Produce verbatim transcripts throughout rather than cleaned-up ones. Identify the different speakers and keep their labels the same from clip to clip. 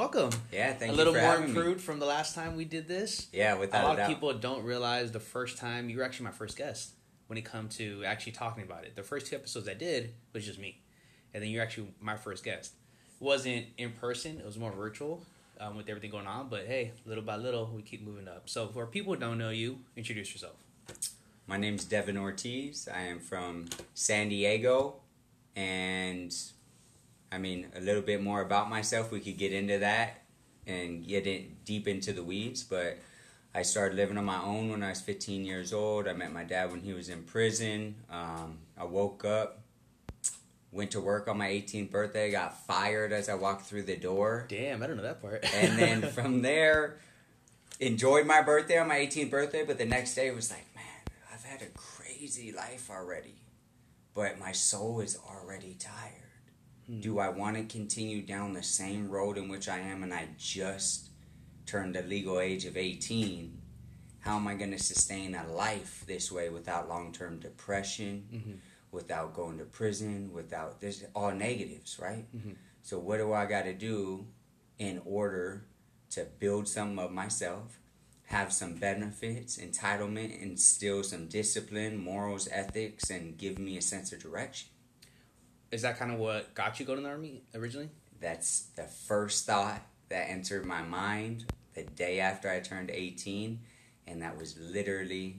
Speaker 1: welcome.
Speaker 2: Yeah, thank
Speaker 1: a
Speaker 2: you
Speaker 1: little
Speaker 2: for
Speaker 1: more
Speaker 2: having
Speaker 1: improved
Speaker 2: me.
Speaker 1: from the last time we did this.
Speaker 2: Yeah, without
Speaker 1: a lot
Speaker 2: a doubt.
Speaker 1: of people don't realize the first time you were actually my first guest when it come to actually talking about it. The first two episodes I did was just me, and then you're actually my first guest. It wasn't in person; it was more virtual um, with everything going on. But hey, little by little, we keep moving up. So for people who don't know you, introduce yourself.
Speaker 2: My name's Devin Ortiz. I am from San Diego, and I mean a little bit more about myself. We could get into that and get in deep into the weeds, but I started living on my own when I was fifteen years old. I met my dad when he was in prison. Um, I woke up, went to work on my eighteenth birthday, got fired as I walked through the door.
Speaker 1: Damn, I don't know that part.
Speaker 2: And then from there, enjoyed my birthday on my eighteenth birthday, but the next day was like, man, I've had a crazy life already, but my soul is already tired. Hmm. Do I want to continue down the same road in which I am, and I just turned the legal age of eighteen? How am I going to sustain a life this way without long-term depression, mm-hmm. without going to prison, without this, all negatives, right? Mm-hmm. So what do I got to do in order to build something of myself, have some benefits, entitlement, instill some discipline, morals, ethics, and give me a sense of direction?
Speaker 1: Is that kind of what got you going to the Army originally?
Speaker 2: That's the first thought that entered my mind the day after I turned eighteen, and that was literally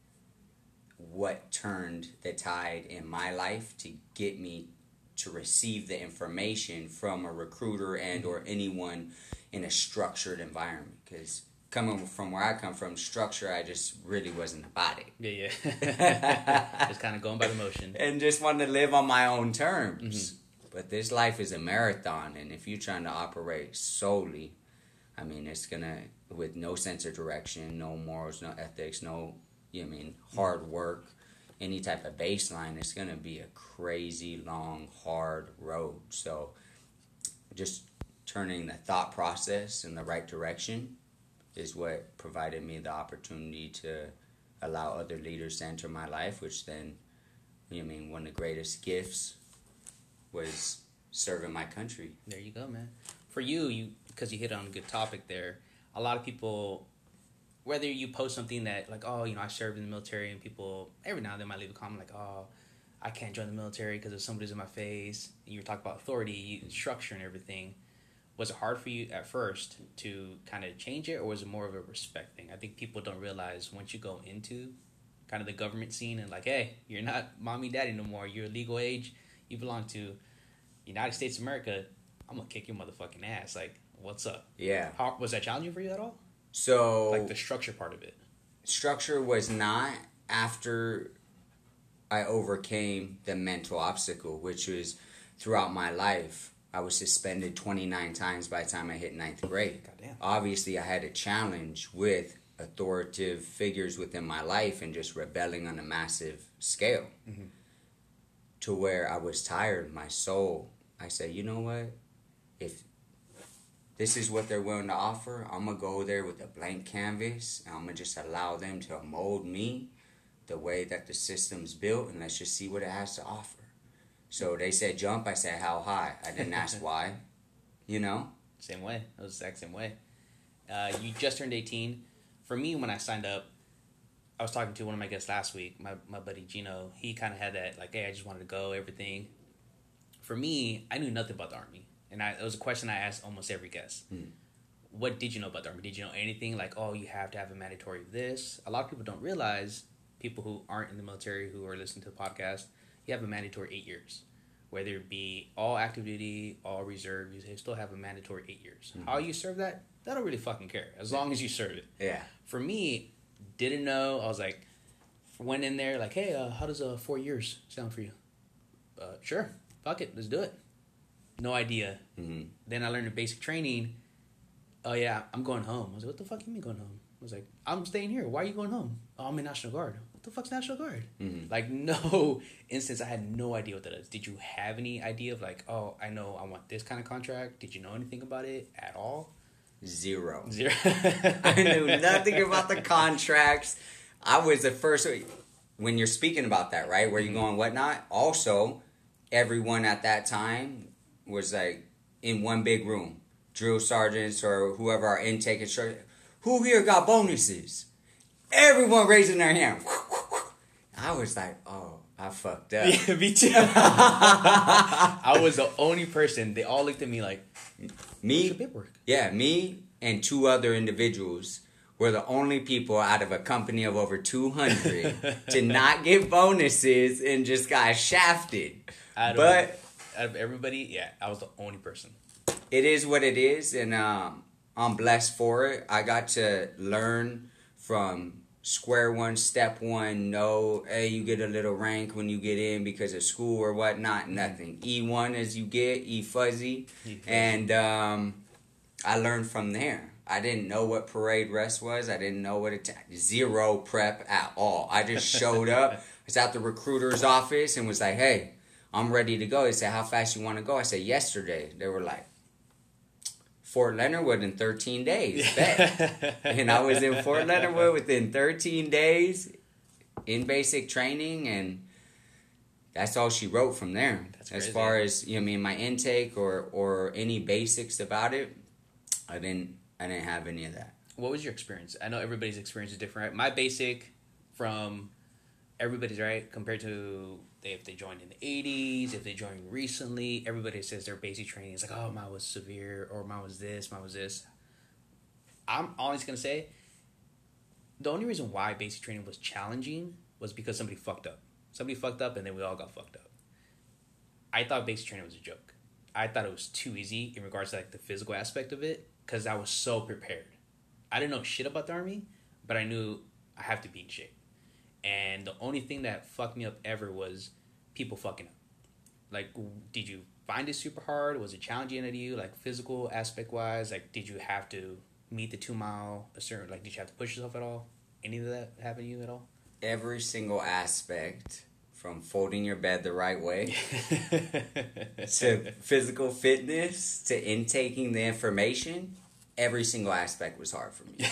Speaker 2: what turned the tide in my life to get me to receive the information from a recruiter and or anyone in a structured environment. Because coming from where I come from, structure, I just really wasn't about it.
Speaker 1: Yeah, yeah. Just kind of going by the motion.
Speaker 2: And just wanted to live on my own terms. Mm-hmm. But this life is a marathon, and if you're trying to operate solely, I mean, it's going to, with no sense of direction, no morals, no ethics, no, you know, I mean, hard work, any type of baseline, it's going to be a crazy, long, hard road. So just turning the thought process in the right direction is what provided me the opportunity to allow other leaders to enter my life, which then, you know, I mean, one of the greatest gifts was serving my country.
Speaker 1: There you go, man. For you, you because you hit on a good topic there, a lot of people, whether you post something that, like, oh, you know, I served in the military, and people, every now and then might leave a comment like, oh, I can't join the military because if somebody's in my face, and you were talking about authority, structure, and everything. Was it hard for you at first to kind of change it, or was it more of a respect thing? I think people don't realize once you go into kind of the government scene and like, hey, you're not mommy, daddy no more. You're legal age. You belong to United States of America. I'm going to kick your motherfucking ass. Like, what's up?
Speaker 2: Yeah.
Speaker 1: How, was that challenging for you at all?
Speaker 2: So,
Speaker 1: like the structure part of it.
Speaker 2: Structure was not after I overcame the mental obstacle, which was throughout my life. I was suspended twenty-nine times by the time I hit ninth grade.
Speaker 1: Goddamn.
Speaker 2: Obviously, I had a challenge with authoritative figures within my life and just rebelling on a massive scale. Mm-hmm. To where I was tired, my soul. I said, you know what? If this is what they're willing to offer, I'm going to go there with a blank canvas, and I'm going to just allow them to mold me the way that the system's built, and let's just see what it has to offer. So they said jump, I said how high? I didn't ask why, you know?
Speaker 1: Same way. It was the exact same way. Uh, you just turned eighteen. For me, when I signed up, I was talking to one of my guests last week, my, my buddy Gino. He kind of had that, like, hey, I just wanted to go, everything. For me, I knew nothing about the Army. And I, it was a question I asked almost every guest. Hmm. What did you know about the Army? Did you know anything? Like, oh, you have to have a mandatory of this. A lot of people don't realize, people who aren't in the military who are listening to the podcast, you have a mandatory eight years. Whether it be all active duty, all reserve, you still have a mandatory eight years. Mm-hmm. How you serve that, I don't really fucking care. As long as you serve it.
Speaker 2: Yeah.
Speaker 1: For me, didn't know. I was like, went in there like, hey, uh, how does uh, four years sound for you? Uh, sure. Fuck it. Let's do it. No idea. Mm-hmm. Then I learned the basic training. Oh, yeah, I'm going home. I was like, what the fuck you mean going home? I was like, I'm staying here. Why are you going home? Oh, I'm in National Guard. What the fuck's National Guard? Mm-hmm. Like, no instance, I had no idea what that is. Did you have any idea of like, oh, I know I want this kind of contract? Did you know anything about it at all?
Speaker 2: Zero.
Speaker 1: Zero.
Speaker 2: I knew nothing about the contracts. I was the first, when you're speaking about that, right? Where you mm-hmm. going, whatnot. Also, everyone at that time was like in one big room. drill sergeants or whoever our intake instructor, who here got bonuses? Everyone raising their hand. I was like, oh, I fucked up.
Speaker 1: Yeah, me too. I was the only person. They all looked at me like,
Speaker 2: me,
Speaker 1: paperwork.
Speaker 2: Yeah, me and two other individuals were the only people out of a company of over two hundred to not get bonuses and just got shafted.
Speaker 1: Out
Speaker 2: but
Speaker 1: of, out of everybody, yeah, I was the only person.
Speaker 2: It is what it is, and um, I'm blessed for it. I got to learn from square one, step one. No, hey, you get a little rank when you get in because of school or whatnot. Nothing. E one as you get, E fuzzy. E fuzzy. And um, I learned from there. I didn't know what parade rest was. I didn't know what it... Zero prep at all. I just showed up. I was at the recruiter's office and was like, hey, I'm ready to go. They said, how fast you want to go? I said, yesterday. They were like, Fort Leonard Wood in thirteen days. Bet. And I was in Fort Leonard Wood within thirteen days in basic training, and that's all she wrote from there. That's as crazy. Far as, you know, I mean, my intake or, or any basics about it, I didn't I didn't have any of that.
Speaker 1: What was your experience? I know everybody's experience is different, right? My basic from everybody's, right, compared to they, if they joined in the eighties, if they joined recently, everybody says their basic training is like, oh, mine was severe, or mine was this, mine was this. I'm always going to say, the only reason why basic training was challenging was because somebody fucked up. Somebody fucked up, and then we all got fucked up. I thought basic training was a joke. I thought it was too easy in regards to like the physical aspect of it, because I was so prepared. I didn't know shit about the Army, but I knew I have to be in shape. And the only thing that fucked me up ever was people fucking up. Like, did you find it super hard? Was it challenging to you, like physical aspect wise? Like, did you have to meet the two mile, a certain, like, did you have to push yourself at all? Any of that happen to you at all?
Speaker 2: Every single aspect, from folding your bed the right way to physical fitness to intaking the information, every single aspect was hard for me.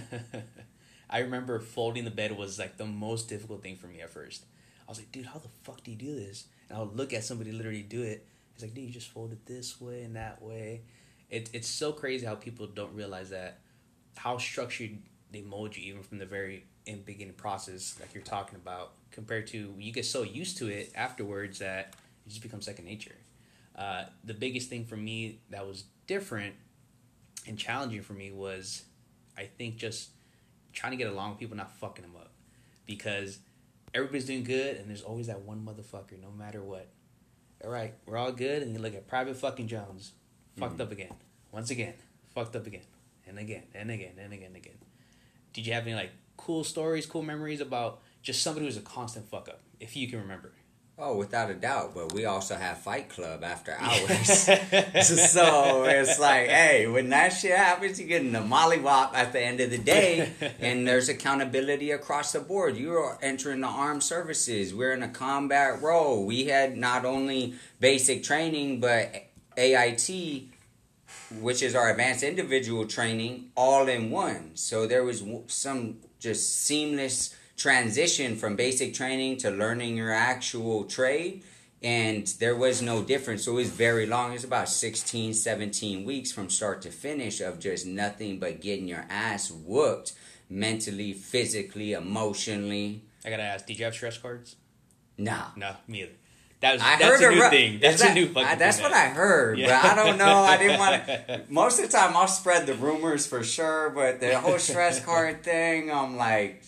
Speaker 1: I remember folding the bed was like the most difficult thing for me at first. I was like, dude, how the fuck do you do this? And I would look at somebody literally do it. It's like, dude, you just fold it this way and that way. It, it's so crazy how people don't realize that, how structured they mold you even from the very in beginning process, like you're talking about, compared to you get so used to it afterwards that it just becomes second nature. Uh, the biggest thing for me that was different and challenging for me was, I think, just trying to get along with people, not fucking them up, because everybody's doing good and there's always that one motherfucker no matter what. All right, we're all good, and you look at Private fucking Jones, fucked mm-hmm. up again, once again, fucked up again, and again, and again, and again, and again. Did you have any like cool stories, cool memories about just somebody who's a constant fuck up, if you can remember?
Speaker 2: Oh, without a doubt. But we also have Fight Club after hours. So it's like, hey, when that shit happens, you get in the mollywop at the end of the day. And there's accountability across the board. You're entering the armed services. We're in a combat role. We had not only basic training, but A I T, which is our advanced individual training, all in one. So there was some just seamless transition from basic training to learning your actual trade, and there was no difference. So it was very long. It was about sixteen, seventeen weeks from start to finish of just nothing but getting your ass whooped mentally, physically, emotionally.
Speaker 1: I gotta ask, did you have stress cards?
Speaker 2: No.
Speaker 1: No, me either. That was,
Speaker 2: I
Speaker 1: that's
Speaker 2: heard
Speaker 1: a new
Speaker 2: a,
Speaker 1: thing. That's
Speaker 2: that,
Speaker 1: a new fucking
Speaker 2: I, That's
Speaker 1: thing
Speaker 2: what
Speaker 1: now.
Speaker 2: I heard, yeah. But I don't know. I didn't want to. Most of the time, I'll spread the rumors for sure, but the whole stress card thing, I'm like,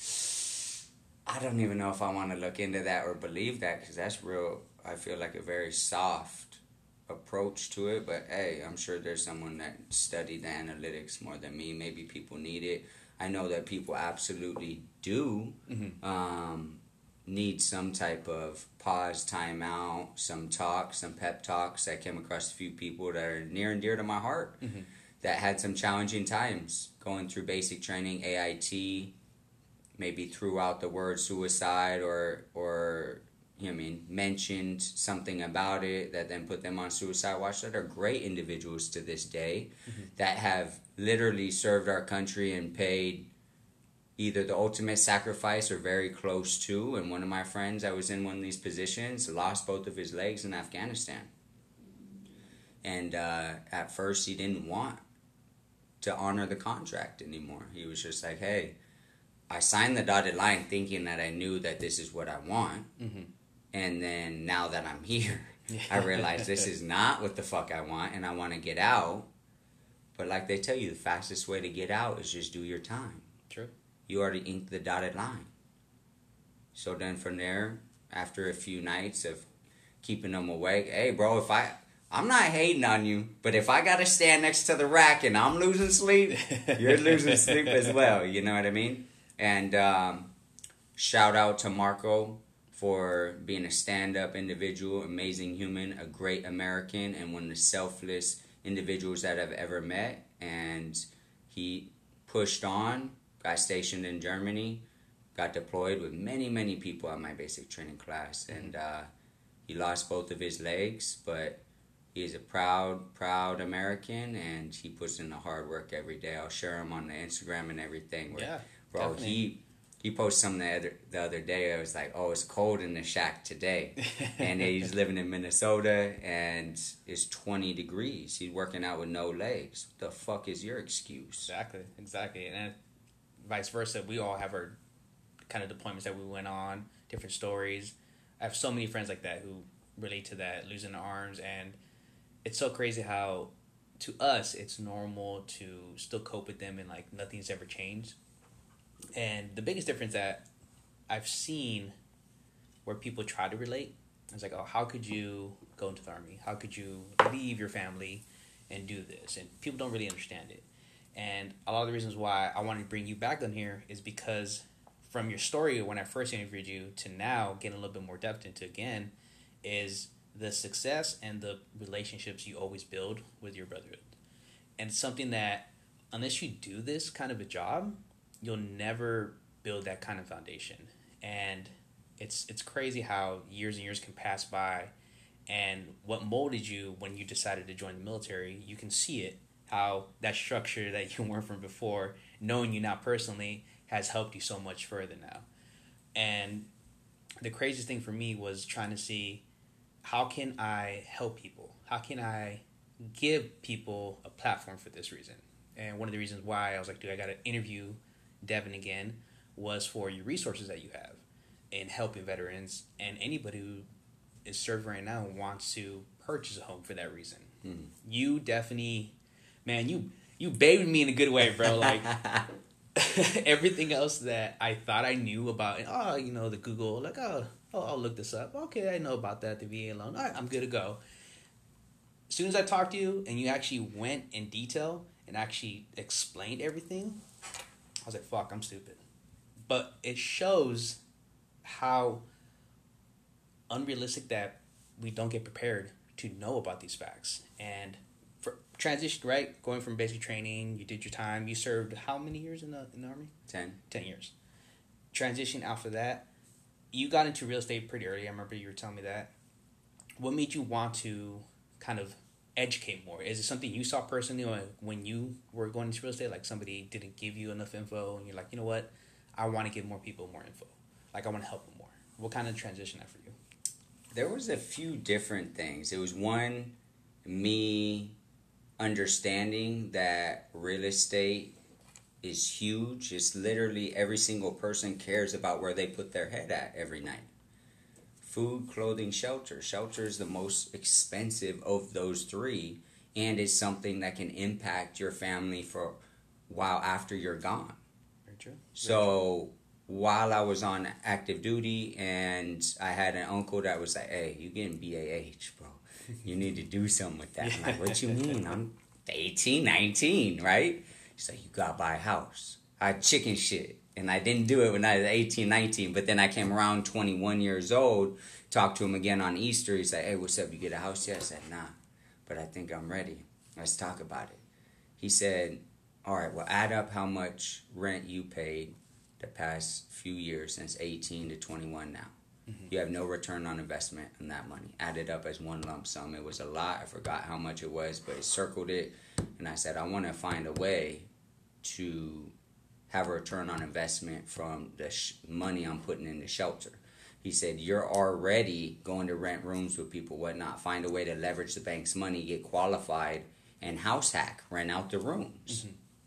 Speaker 2: I don't even know if I want to look into that or believe that, because that's real. I feel like a very soft approach to it. But hey, I'm sure there's someone that studied the analytics more than me. Maybe people need it. I know that people absolutely do mm-hmm. um, need some type of pause, time out, some talk, some pep talks. I came across a few people that are near and dear to my heart mm-hmm. that had some challenging times going through basic training, A I T, maybe threw out the word suicide or, or you know what I mean, mentioned something about it that then put them on suicide watch, that are great individuals to this day mm-hmm. that have literally served our country and paid either the ultimate sacrifice or very close to. And one of my friends that was in one of these positions lost both of his legs in Afghanistan. And uh, at first he didn't want to honor the contract anymore. He was just like, hey, I signed the dotted line thinking that I knew that this is what I want. Mm-hmm. And then now that I'm here, I realize this is not what the fuck I want, and I want to get out. But like they tell you, the fastest way to get out is just do your time.
Speaker 1: True.
Speaker 2: You already inked the dotted line. So then from there, after a few nights of keeping them awake, hey, bro, if I... I'm not hating on you, but if I gotta stand next to the rack and I'm losing sleep, you're losing sleep as well. You know what I mean? And um, shout out to Marco for being a stand-up individual, amazing human, a great American, and one of the selfless individuals that I've ever met. And he pushed on, got stationed in Germany, got deployed with many, many people at my basic training class. And uh, he lost both of his legs, but... he's a proud, proud American, and he puts in the hard work every day. I'll share him on the Instagram and everything. Where,
Speaker 1: yeah,
Speaker 2: bro,
Speaker 1: definitely. he
Speaker 2: he posted something the other, the other day. I was like, oh, it's cold in the shack today. And he's living in Minnesota, and it's twenty degrees. He's working out with no legs. What the fuck is your excuse?
Speaker 1: Exactly, exactly. And vice versa, we all have our kind of deployments that we went on, different stories. I have so many friends like that who relate to that, losing their arms, and it's so crazy how, to us, it's normal to still cope with them and, like, nothing's ever changed. And the biggest difference that I've seen where people try to relate is like, oh, how could you go into the Army? How could you leave your family and do this? And people don't really understand it. And a lot of the reasons why I wanted to bring you back on here is because from your story when I first interviewed you to now getting a little bit more depth into again is... the success and the relationships you always build with your brotherhood. And something that, unless you do this kind of a job, you'll never build that kind of foundation. And it's it's crazy how years and years can pass by, and what molded you when you decided to join the military, you can see it, how that structure that you weren't from before, knowing you now personally, has helped you so much further now. And the craziest thing for me was trying to see, how can I help people? How can I give people a platform for this reason? And one of the reasons why I was like, dude, I got to interview Devin again was for your resources that you have in helping veterans and anybody who is serving right now and wants to purchase a home for that reason. Mm. You definitely, man, you you babied me in a good way, bro. Like everything else that I thought I knew about, oh, you know, the Google, like, oh, oh, I'll look this up. Okay, I know about that, the V A loan. All right, I'm good to go. As soon as I talked to you and you actually went in detail and actually explained everything, I was like, fuck, I'm stupid. But it shows how unrealistic that we don't get prepared to know about these facts. And for transition, right, going from basic training, you did your time. You served how many years in the, in the Army?
Speaker 2: Ten.
Speaker 1: Ten years. Transition after that. You got into real estate pretty early. I remember you were telling me that. What made you want to kind of educate more? Is it something you saw personally when you were going into real estate? Like somebody didn't give you enough info and you're like, you know what? I want to give more people more info. Like I want to help them more. What kind of transition that for you?
Speaker 2: There was a few different things. It was one, me understanding that real estate is huge. It's literally every single person cares about where they put their head at every night. Food, clothing, shelter. Shelter is the most expensive of those three, and it's something that can impact your family for a while after you're gone.
Speaker 1: Very true. Very
Speaker 2: so true. While I was on active duty and I had an uncle that was like, hey, you getting B A H, bro. You need to do something with that. I'm like, what you mean? I'm eighteen, nineteen, right? He's like, you gotta buy a house. I had chicken shit. And I didn't do it when I was eighteen, nineteen. But then I came around twenty-one years old, talked to him again on Easter. He's like, hey, what's up? You get a house yet? I said, nah. But I think I'm ready. Let's talk about it. He said, all right, well, add up how much rent you paid the past few years since eighteen to twenty-one now. Mm-hmm. You have no return on investment on that money. Add it up as one lump sum. It was a lot. I forgot how much it was, but it circled it. And I said, I want to find a way to have a return on investment from the sh- money I'm putting in the shelter. He said, you're already going to rent rooms with people, whatnot. Find a way to leverage the bank's money, get qualified, and house hack, rent out the rooms. Mm-hmm.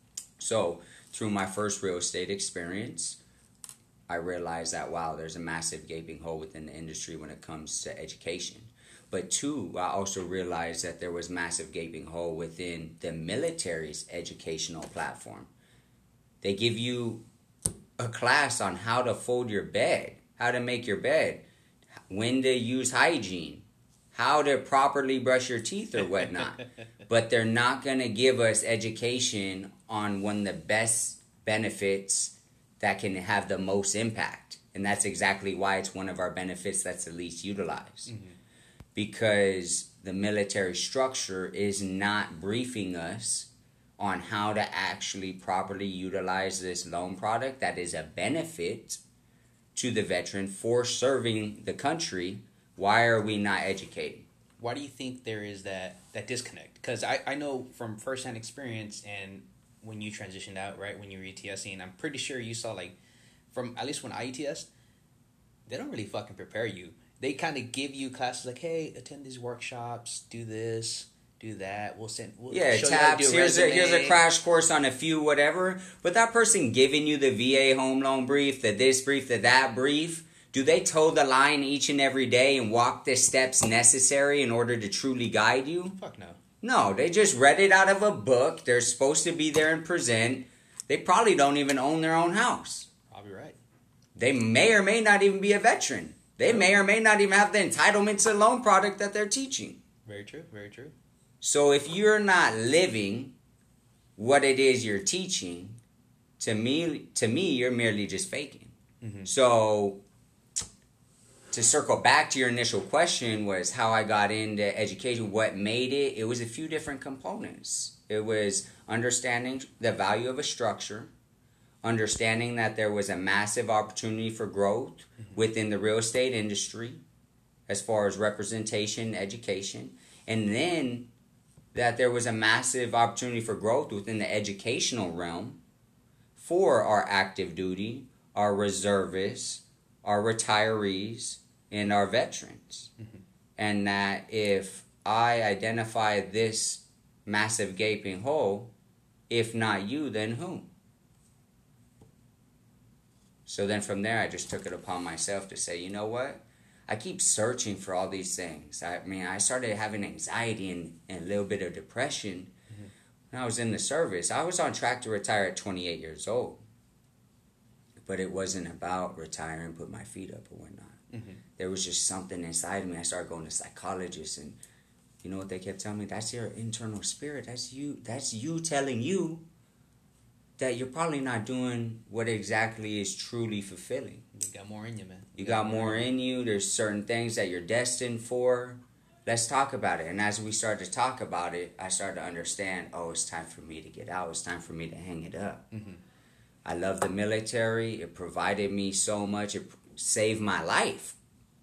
Speaker 2: So through my first real estate experience, I realized that, wow, there's a massive gaping hole within the industry when it comes to education. But two, I also realized that there was massive gaping hole within the military's educational platform. They give you a class on how to fold your bed, how to make your bed, when to use hygiene, how to properly brush your teeth or whatnot. But they're not going to give us education on one of the best benefits that can have the most impact. And that's exactly why it's one of our benefits that's the least utilized. Mm-hmm. Because the military structure is not briefing us on how to actually properly utilize this loan product that is a benefit to the veteran for serving the country. Why are we not educating?
Speaker 1: Why do you think there is that, that disconnect? Because I, I know from firsthand experience, and when you transitioned out, right, when you were ETSing, I'm pretty sure you saw, like, from at least when I E T S, they don't really fucking prepare you. They kind of give you classes like, hey, attend these workshops, do this, do that. We'll send. We'll
Speaker 2: yeah,
Speaker 1: show
Speaker 2: taps.
Speaker 1: You
Speaker 2: here's a here's a crash course on a few whatever. But that person giving you the V A home loan brief, the this brief, the that brief, do they toe the line each and every day and walk the steps necessary in order to truly guide you?
Speaker 1: Fuck no.
Speaker 2: No, they just read it out of a book. They're supposed to be there and present. They probably don't even own their own house.
Speaker 1: Probably right.
Speaker 2: They may or may not even be a veteran. They may or may not even have the entitlement to the loan product that they're teaching.
Speaker 1: Very true, very true.
Speaker 2: So if you're not living what it is you're teaching, to me, to me, you're merely just faking. Mm-hmm. So to circle back to your initial question was how I got into education, what made it, it was a few different components. It was understanding the value of a structure, understanding that there was a massive opportunity for growth mm-hmm. within the real estate industry as far as representation, education, and then that there was a massive opportunity for growth within the educational realm for our active duty, our reservists, our retirees, and our veterans. Mm-hmm. And that if I identify this massive gaping hole, if not you, then whom? So then from there, I just took it upon myself to say, you know what? I keep searching for all these things. I mean, I started having anxiety and, and a little bit of depression mm-hmm. when I was in the service. I was on track to retire at twenty-eight years old. But it wasn't about retiring, put my feet up or whatnot. Mm-hmm. There was just something inside me. I started going to psychologists, and you know what they kept telling me? That's your internal spirit. That's you. That's you telling you that you're probably not doing what exactly is truly fulfilling.
Speaker 1: You got more in you, man.
Speaker 2: You got more in you. There's certain things that you're destined for. Let's talk about it. And as we started to talk about it, I started to understand, oh, it's time for me to get out. It's time for me to hang it up. Mm-hmm. I love the military. It provided me so much. It saved my life.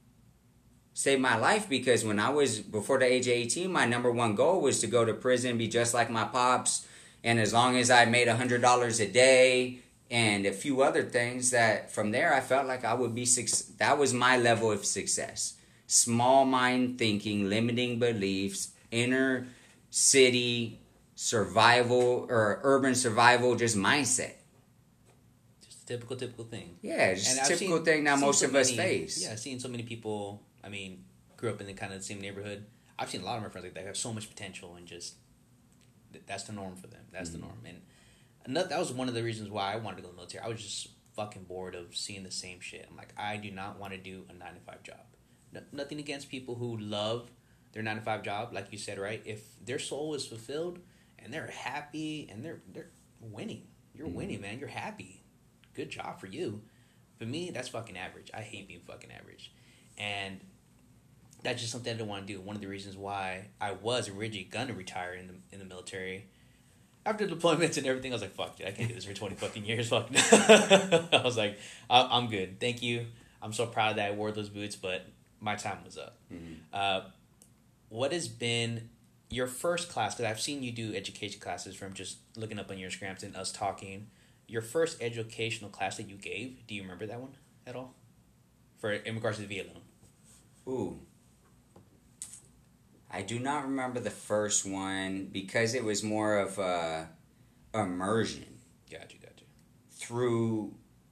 Speaker 2: Saved my life because when I was, before the age of eighteen, my number one goal was to go to prison, be just like my pops. And as long as I made one hundred dollars a day and a few other things, that from there I felt like I would be, that was my level of success. Small mind thinking, limiting beliefs, inner city survival or urban survival, just mindset.
Speaker 1: Just a typical, typical thing.
Speaker 2: Yeah, just a typical seen, thing that most so of us
Speaker 1: many,
Speaker 2: face.
Speaker 1: Yeah, I've seen so many people, I mean, grew up in the kind of the same neighborhood. I've seen a lot of my friends like that have so much potential and just, that's the norm for them. That's mm-hmm. the norm. And another, that was one of the reasons why I wanted to go to the military. I was just fucking bored of seeing the same shit. I'm like, I do not want to do a nine to five job. No, nothing against people who love their nine to five job, like you said, right? If their soul is fulfilled and they're happy and they're they're winning, you're mm-hmm. winning, man. You're happy. Good job for you. For me, that's fucking average. I hate being fucking average, and that's just something I didn't want to do. One of the reasons why I was originally gonna retire in the in the military. After deployments and everything, I was like, fuck, dude, I can't do this for twenty fucking years. Fuck. I was like, I'm good. Thank you. I'm so proud that I wore those boots, but my time was up. Mm-hmm. Uh, what has been your first class? Because I've seen you do education classes from just looking up on your Instagrams and us talking. Your first educational class that you gave, do you remember that one at all? For in regards to the V A loan?
Speaker 2: Ooh. I do not remember the first one because it was more of a immersion.
Speaker 1: Got you, got you.
Speaker 2: Through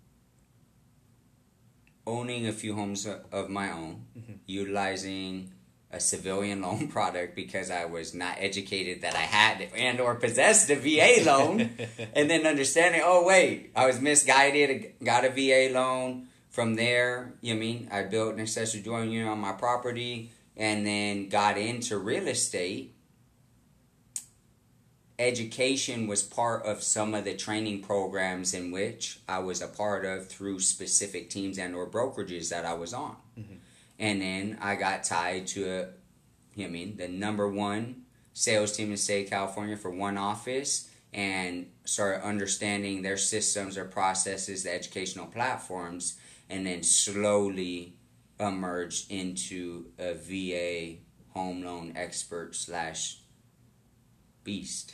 Speaker 2: owning a few homes of my own, mm-hmm. utilizing a civilian loan product because I was not educated that I had and or possessed a V A loan, and then understanding, oh wait, I was misguided, got a V A loan. From there, you know what I mean, I built an accessory dwelling unit on my property and then got into real estate. Education was part of some of the training programs in which I was a part of through specific teams and or brokerages that I was on. Mm-hmm. And then I got tied to, a, you know what I mean, the number one sales team in the state of California for one office, and started understanding their systems, their processes, the educational platforms, and then slowly emerged into a V A home loan expert slash beast.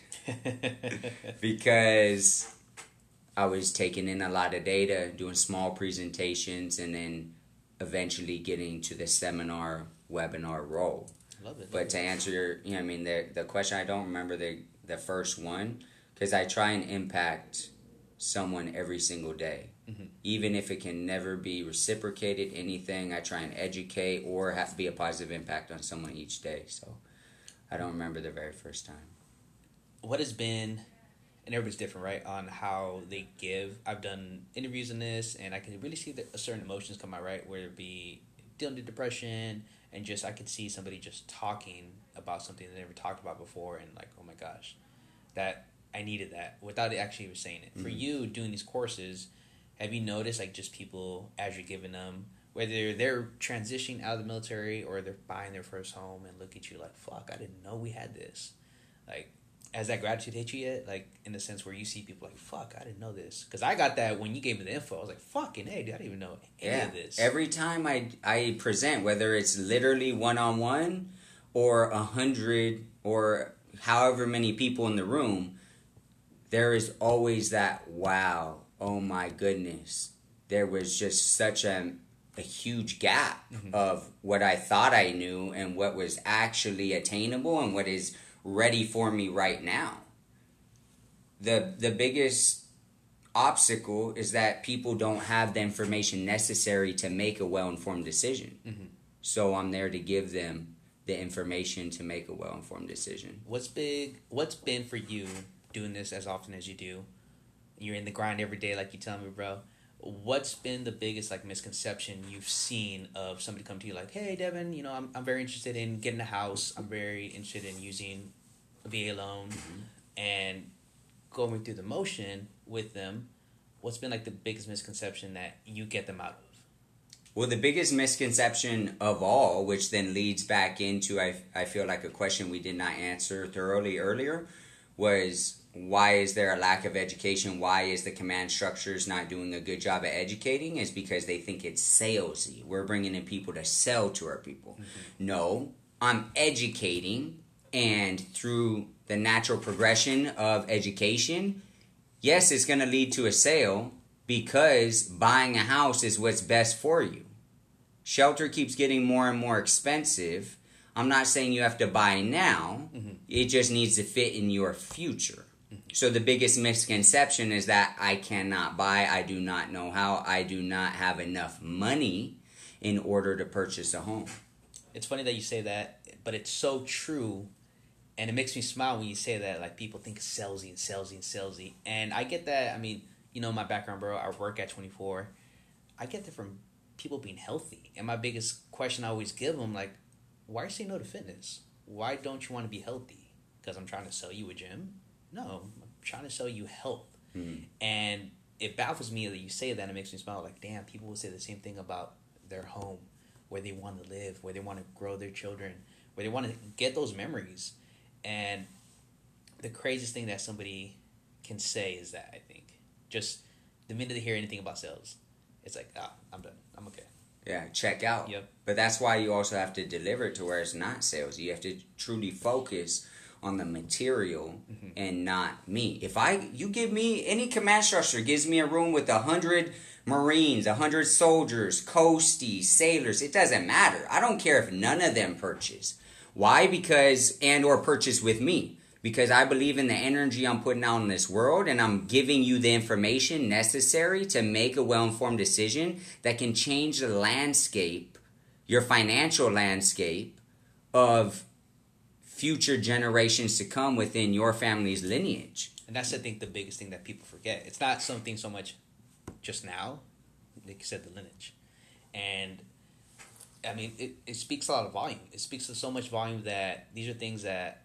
Speaker 2: Because I was taking in a lot of data, doing small presentations, and then eventually getting to the seminar, webinar role.
Speaker 1: Love it. Love
Speaker 2: but to
Speaker 1: it.
Speaker 2: answer your, you know, I mean, the the question, I don't remember the the first one, because I try and impact someone every single day. Mm-hmm. Even if it can never be reciprocated, anything, I try and educate or have to be a positive impact on someone each day. So I don't remember the very first time.
Speaker 1: What has been, and everybody's different, right, on how they give. I've done interviews in this, and I can really see that certain emotions come out, right, whether it be dealing with depression, and just I could see somebody just talking about something they never talked about before, and like, oh my gosh, that I needed that without actually even saying it. Mm-hmm. For you, doing these courses, have you noticed, like, just people, as you're giving them, whether they're transitioning out of the military or they're buying their first home and look at you like, fuck, I didn't know we had this. Like, has that gratitude hit you yet? Like, in the sense where you see people like, fuck, I didn't know this. Because I got that when you gave me the info. I was like, fucking hey, dude, I didn't even know any
Speaker 2: yeah.
Speaker 1: of this.
Speaker 2: Every time I, I present, whether it's literally one-on-one or a hundred or however many people in the room, there is always that, wow, oh my goodness. There was just such a, a huge gap mm-hmm. of what I thought I knew and what was actually attainable and what is ready for me right now. The the biggest obstacle is that people don't have the information necessary to make a well-informed decision. Mm-hmm. So I'm there to give them the information to make a well-informed decision.
Speaker 1: What's big? What's been for you doing this as often as you do? You're in the grind every day, like you tell me, bro. What's been the biggest like misconception you've seen of somebody come to you like, hey, Devin, you know, I'm I'm very interested in getting a house. I'm very interested in using a V A loan, mm-hmm. and going through the motion with them. What's been like the biggest misconception that you get them out of?
Speaker 2: Well, the biggest misconception of all, which then leads back into, I, I feel like a question we did not answer thoroughly earlier, was why is there a lack of education? Why is the command structures not doing a good job at educating? Is because they think it's salesy. We're bringing in people to sell to our people. Mm-hmm. No, I'm educating, and through the natural progression of education, yes, it's going to lead to a sale, because buying a house is what's best for you. Shelter keeps getting more and more expensive. I'm not saying you have to buy now. Mm-hmm. It just needs to fit in your future. Mm-hmm. So the biggest misconception is that I cannot buy, I do not know how, I do not have enough money in order to purchase a home.
Speaker 1: It's funny that you say that, but it's so true. And it makes me smile when you say that. Like, people think it's salesy and salesy and salesy. And I get that. I mean, you know my background, bro. I work at twenty-four. I get that from people being healthy. And my biggest question I always give them, like, why are you saying no to fitness? Why don't you want to be healthy? Because I'm trying to sell you a gym? No, I'm trying to sell you health. Mm-hmm. And it baffles me that you say that. And it makes me smile. Like, damn, people will say the same thing about their home, where they want to live, where they want to grow their children, where they want to get those memories. And the craziest thing that somebody can say is that, I think, just the minute they hear anything about sales, it's like, ah, I'm done. I'm okay.
Speaker 2: Yeah, check out.
Speaker 1: Yep.
Speaker 2: But that's why you also have to deliver it to where it's not sales. You have to truly focus on the material, mm-hmm. and not me. If I, you give me, any command structure gives me a room with a hundred Marines, a hundred soldiers, coasties, sailors, it doesn't matter. I don't care if none of them purchase. Why? Because, and or purchase with me. because I believe in the energy I'm putting out in this world, and I'm giving you the information necessary to make a well-informed decision that can change the landscape, your financial landscape of future generations to come within your family's lineage.
Speaker 1: And that's, I think, the biggest thing that people forget. It's not something so much just now, like you said, the lineage. And, I mean, it, it speaks a lot of volume. It speaks to so much volume that these are things that,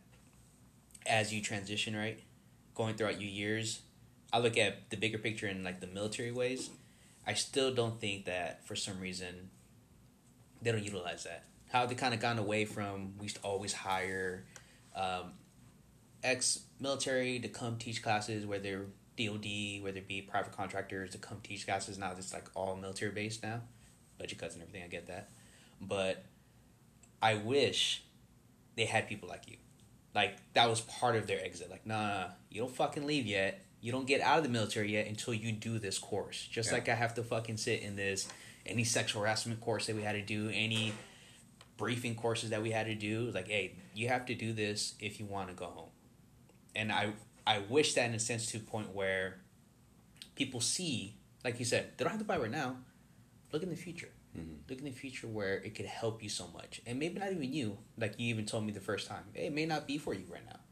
Speaker 1: as you transition, right, going throughout your years, I look at the bigger picture in, like, the military ways. I still don't think that, for some reason, they don't utilize that. How they kind of gone away from, we used to always hire um, ex-military to come teach classes, whether D O D, whether it be private contractors to come teach classes. Now it's like all military-based now. Budget cuts and everything, I get that. But I wish they had people like you. Like, that was part of their exit. Like, nah, you don't fucking leave yet. You don't get out of the military yet until you do this course. Just yeah. like I have to fucking sit in this, any sexual harassment course that we had to do, any briefing courses that we had to do. Like, hey, you have to do this if you want to go home. And I I wish that in a sense to a point where people see, like you said, they don't have to buy right now. Look in the future. Mm-hmm. Look in the future where it could help you so much. And maybe not even you, like you even told me the first time. Hey, it may not be for you right now.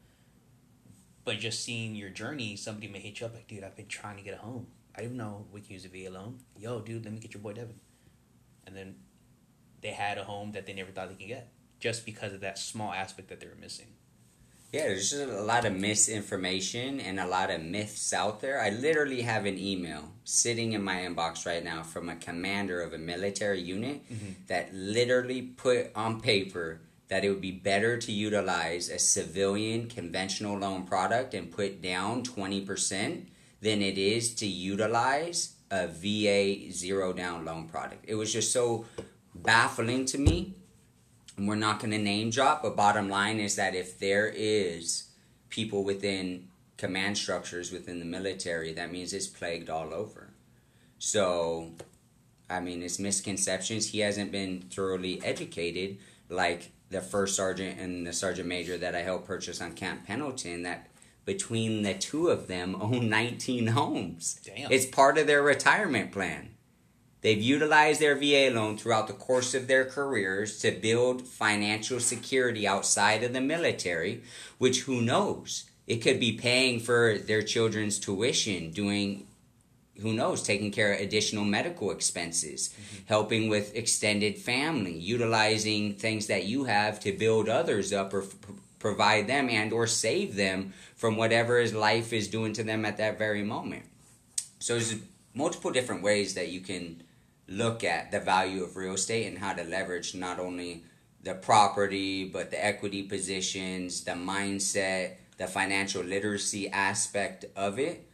Speaker 1: But just seeing your journey, somebody may hit you up like, dude, I've been trying to get a home. I didn't know we could use a V A loan. Yo, dude, let me get your boy Devin. And then they had a home that they never thought they could get. Just because of that small aspect that they were missing.
Speaker 2: Yeah, there's just a lot of misinformation and a lot of myths out there. I literally have an email sitting in my inbox right now from a commander of a military unit mm-hmm. that literally put on paper that it would be better to utilize a civilian conventional loan product and put down twenty percent than it is to utilize a V A zero down loan product. It was just so baffling to me. And we're not going to name drop, but bottom line is that if there is people within command structures within the military, that means it's plagued all over. So, I mean, it's misconceptions. He hasn't been thoroughly educated like the first sergeant and the sergeant major that I helped purchase on Camp Pendleton, that between the two of them own nineteen homes.
Speaker 1: Damn.
Speaker 2: It's part of their retirement plan. They've utilized their V A loan throughout the course of their careers to build financial security outside of the military, which, who knows, it could be paying for their children's tuition, doing, who knows, taking care of additional medical expenses, mm-hmm. helping with extended family, utilizing things that you have to build others up or f- provide them and or save them from whatever his life is doing to them at that very moment. So there's multiple different ways that you can look at the value of real estate and how to leverage not only the property, but the equity positions, the mindset, the financial literacy aspect of it.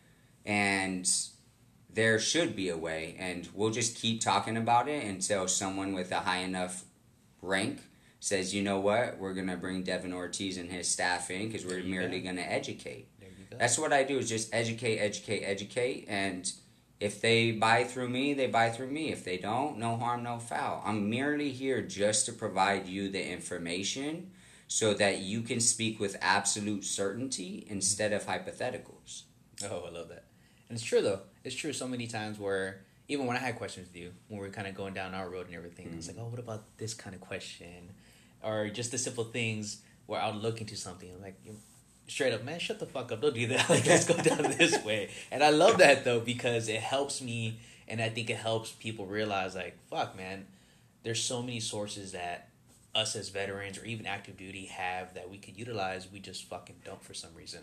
Speaker 2: And there should be a way, and we'll just keep talking about it until someone with a high enough rank says, you know what, we're going to bring Devin Ortiz and his staff in because we're merely going to educate. That's what I do, is just educate, educate, educate, and if they buy through me, they buy through me. If they don't, no harm, no foul. I'm merely here just to provide you the information so that you can speak with absolute certainty instead of hypotheticals.
Speaker 1: Oh, I love that. And it's true, though. It's true so many times where, even when I had questions with you, when we were kind of going down our road and everything, mm-hmm. I was like, oh, what about this kind of question? Or just the simple things where I'll look into something. I'm like, straight up, man, shut the fuck up. Don't do that. Like, let's go down this way. And I love that, though, because it helps me, and I think it helps people realize, like, fuck, man, there's so many sources that us as veterans or even active duty have that we could utilize. We just fucking don't for some reason.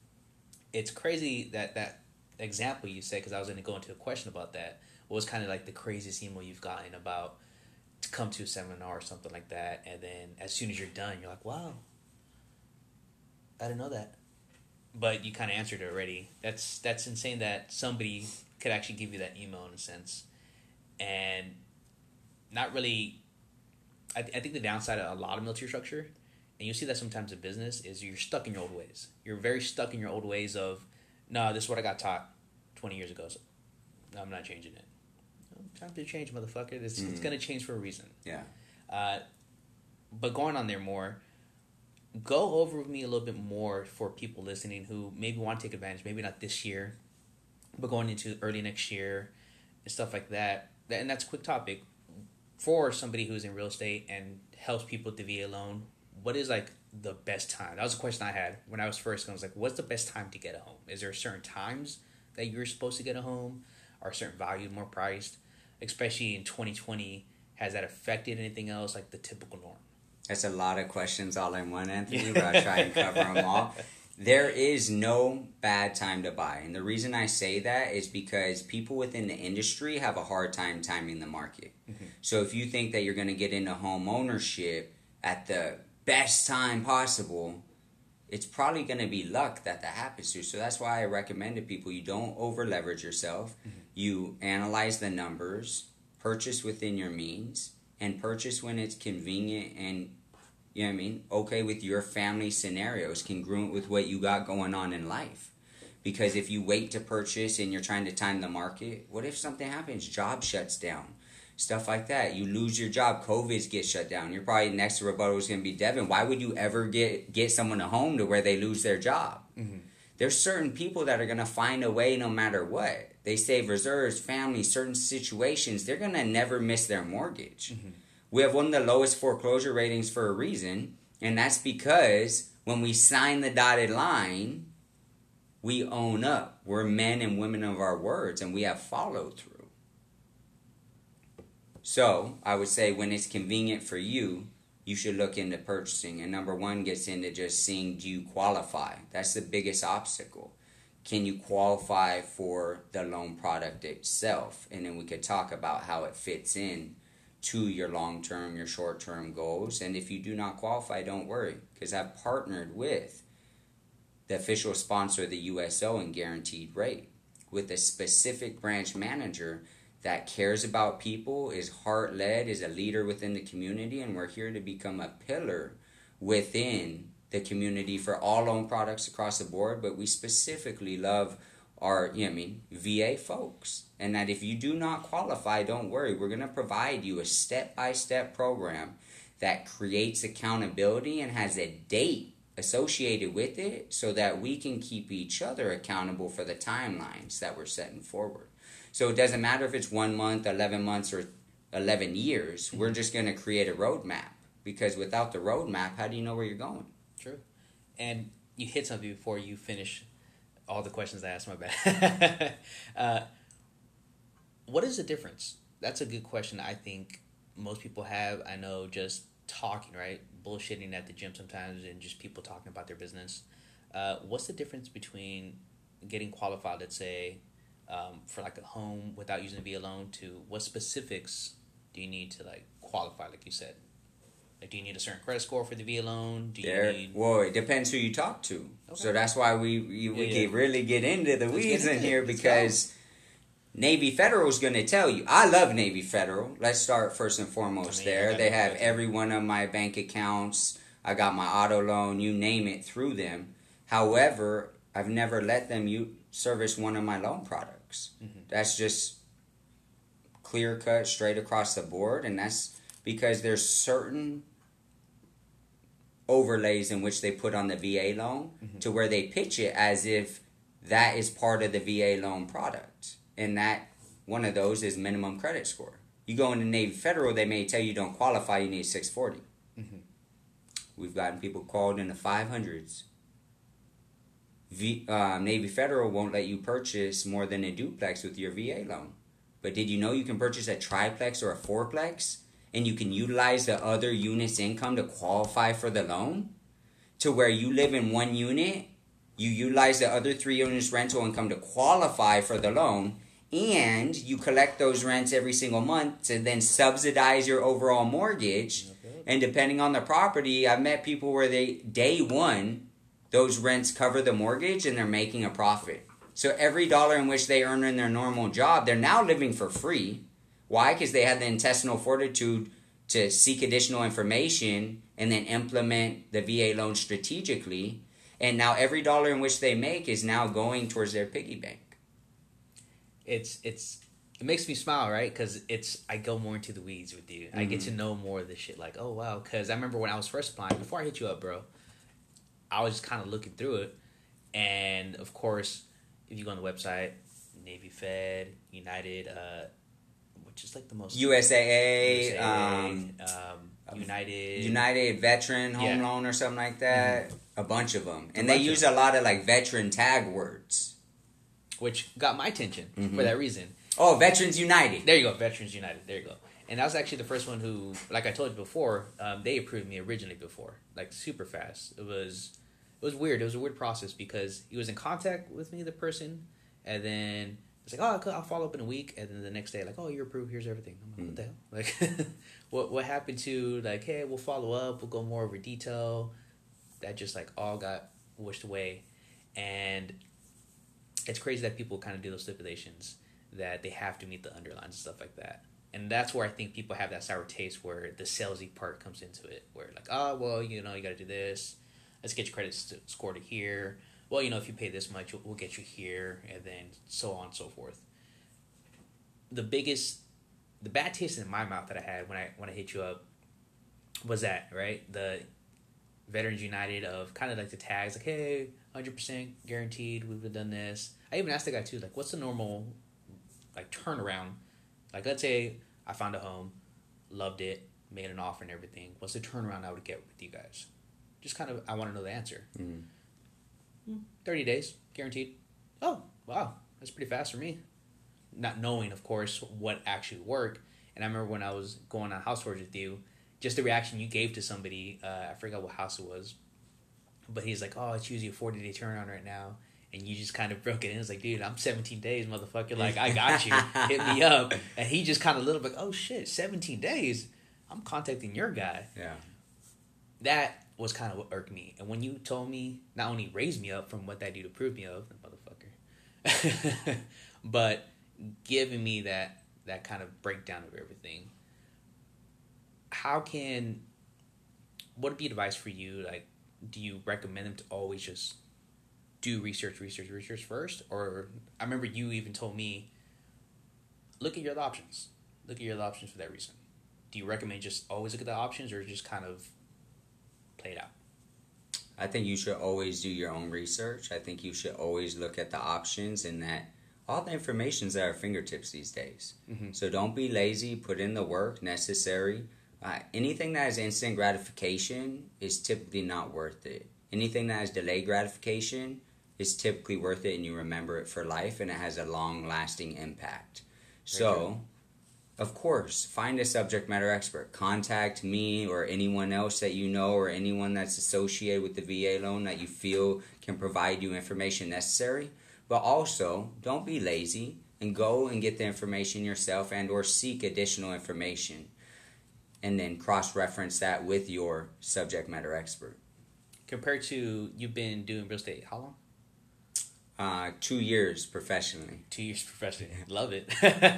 Speaker 1: It's crazy that that example you said, because I was going to go into a question about that, was kind of like the craziest email you've gotten about to come to a seminar or something like that, and then as soon as you're done, you're like, wow, I didn't know that. But you kind of answered it already. That's that's insane that somebody could actually give you that email in a sense. And not really... I, th- I think the downside of a lot of military structure, and you see that sometimes in business, is you're stuck in your old ways. You're very stuck in your old ways of, no, this is what I got taught twenty years ago, so no, I'm not changing it. No, time to change, motherfucker. It's, mm-hmm. it's going to change for a reason.
Speaker 2: Yeah.
Speaker 1: Uh, but going on there more... go over with me a little bit more for people listening who maybe want to take advantage, maybe not this year, but going into early next year and stuff like that. And that's a quick topic for somebody who's in real estate and helps people with the V A loan. What is like the best time? That was a question I had when I was first. I was like, what's the best time to get a home? Is there certain times that you're supposed to get a home? Are certain values more priced? Especially in twenty twenty, has that affected anything else like the typical norm?
Speaker 2: That's a lot of questions all in one, Anthony, but I'll try and cover them all. There is no bad time to buy. And the reason I say that is because people within the industry have a hard time timing the market. Mm-hmm. So if you think that you're going to get into home ownership at the best time possible, it's probably going to be luck that that happens to. So that's why I recommend to people, you don't over leverage yourself. Mm-hmm. You analyze the numbers, purchase within your means, and purchase when it's convenient and, you know what I mean, okay with your family scenarios, congruent with what you got going on in life. Because if you wait to purchase and you're trying to time the market, what if something happens? Job shuts down. Stuff like that. You lose your job. COVID gets shut down. You're probably next to rebuttal is going to be Devin. Why would you ever get, get someone a home to where they lose their job? Mm-hmm. There's certain people that are going to find a way no matter what. They save reserves, family, certain situations. They're going to never miss their mortgage. Mm-hmm. We have one of the lowest foreclosure ratings for a reason, and that's because when we sign the dotted line, we own up. We're men and women of our words, and we have follow through. So I would say when it's convenient for you, you should look into purchasing. And number one gets into just seeing, do you qualify? That's the biggest obstacle. Can you qualify for the loan product itself? And then we could talk about how it fits in to your long-term, your short-term goals. And if you do not qualify, don't worry, because I've partnered with the official sponsor of the U S O in Guaranteed Rate with a specific branch manager that cares about people, is heart-led, is a leader within the community, and we're here to become a pillar within the community for all loan products across the board, but we specifically love our, you know what I mean, V A folks. And that if you do not qualify, don't worry. We're going to provide you a step-by-step program that creates accountability and has a date associated with it so that we can keep each other accountable for the timelines that we're setting forward. So it doesn't matter if it's one month, eleven months, or eleven years. We're just going to create a roadmap. Because without the roadmap, how do you know where you're going?
Speaker 1: True. And you hit something before you finish all the questions I asked, my bad. uh, what is the difference? That's a good question I think most people have. I know just talking, right? Bullshitting at the gym sometimes and just people talking about their business. Uh, what's the difference between getting qualified, let's say, um, for like a home without using a V A loan to what specifics do you need to like qualify, like you said? Like, do you need a certain credit score for the V A loan? Do you
Speaker 2: there,
Speaker 1: need...
Speaker 2: Well, it depends who you talk to. Okay. So that's why we we, we yeah, yeah. can really get into the Let's weeds into in here because Navy Federal is going to tell you. I love Navy Federal. Let's start first and foremost I mean, there. They have every one of my bank accounts. I got my auto loan, you name it, through them. However, I've never let them u- service one of my loan products. Mm-hmm. That's just clear cut, straight across the board, and that's because there's certain overlays in which they put on the V A loan mm-hmm. to where they pitch it as if that is part of the V A loan product. And that one of those is minimum credit score. You go into Navy Federal, they may tell you don't qualify, you need six forty. Mm-hmm. We've gotten people called in the five hundreds. V, uh, Navy Federal won't let you purchase more than a duplex with your V A loan. But did you know you can purchase a triplex or a fourplex? And you can utilize the other unit's income to qualify for the loan? To where you live in one unit, you utilize the other three units' rental income to qualify for the loan, and you collect those rents every single month to then subsidize your overall mortgage. Okay. And depending on the property, I've met people where they, day one, those rents cover the mortgage and they're making a profit. So every dollar in which they earn in their normal job, they're now living for free. Why? Because they had the intestinal fortitude to seek additional information and then implement the V A loan strategically. And now every dollar in which they make is now going towards their piggy bank.
Speaker 1: It's it's it makes me smile, right? Because it's I go more into the weeds with you. Mm-hmm. I get to know more of this shit. Like, oh wow, because I remember when I was first applying, before I hit you up, bro, I was just kind of looking through it, and of course, if you go on the website, Navy Fed, United, uh, which is like the most
Speaker 2: U S A A,
Speaker 1: U S A A,
Speaker 2: um,
Speaker 1: um, United,
Speaker 2: United Veteran Home
Speaker 1: Yeah.
Speaker 2: Loan or something like that.
Speaker 1: Mm-hmm.
Speaker 2: A bunch of them,
Speaker 1: A
Speaker 2: and they
Speaker 1: bunch
Speaker 2: use
Speaker 1: of
Speaker 2: a lot of like veteran tag words.
Speaker 1: which got my attention
Speaker 2: Mhm.
Speaker 1: for that reason.
Speaker 2: Oh, Veterans United.
Speaker 1: There you go, Veterans United. There you go. And I was actually the first one who, like I told you before, um, they approved me originally before, like super fast. It was, it was weird. It was a weird process because he was in contact with me, the person, and then it's like, oh, I'll follow up in a week, and then the next day, like, oh, you're approved. Here's everything. I'm like, what the hell? Like, what what happened to like, hey, we'll follow up. We'll go more over detail. That just like all got wished away, and it's crazy that people kind of do those stipulations that they have to meet the underlines and stuff like that. And that's where I think people have that sour taste where the salesy part comes into it. Where like, oh, well, you know, you got to do this. Let's get your credit st- score to here. Well, you know, if you pay this much, we'll get you here. And then so on and so forth. The biggest, the bad taste in my mouth that I had when I when I hit you up was that, right? The Veterans United of kind of like the tags, like, hey, one hundred percent guaranteed, we've done this. I even asked the guy, too, like, what's the normal, like, turnaround? Like, let's say I found a home, loved it, made an offer and everything. What's the turnaround I would get with you guys? Just kind of, I want to know the answer.
Speaker 2: Mm-hmm.
Speaker 1: thirty days, guaranteed. Oh, wow, that's pretty fast for me. Not knowing, of course, what actually worked. And I remember when I was going on house tours with you, just the reaction you gave to somebody, uh, I forgot what house it was, but he's like, oh, it's usually a forty-day turnaround right now. And you just kind of broke it in. It's like, dude, I'm seventeen days, motherfucker. Like, I got you. Hit me up. And he just kind of little like, oh, shit, seventeen days? I'm contacting your guy.
Speaker 2: Yeah.
Speaker 1: That was kind of what irked me. And when you told me, not only raised me up from what that dude approved me of, the motherfucker, but giving me that, that kind of breakdown of everything, how can, what would be advice for you? Like, do you recommend them to always just do research, research, research first? Or I remember you even told me, look at your other options. Look at your other options for that reason. Do you recommend just always look at the options or just kind of play it out?
Speaker 2: I think you should always do your own research. I think you should always look at the options, and that all the information's at our fingertips these days.
Speaker 1: Mm-hmm.
Speaker 2: So don't be lazy. Put in the work necessary. Uh, anything that is instant gratification is typically not worth it. Anything that is delayed gratification is typically worth it, and you remember it for life, and it has a long-lasting impact. So, of course, find a subject matter expert. Contact me or anyone else that you know or anyone that's associated with the V A loan that you feel can provide you information necessary. But also, don't be lazy and go and get the information yourself and or seek additional information. And then cross-reference that with your subject matter expert.
Speaker 1: Compared to, you've been doing real estate, how long?
Speaker 2: Uh, two years professionally.
Speaker 1: Two years professionally. Love it.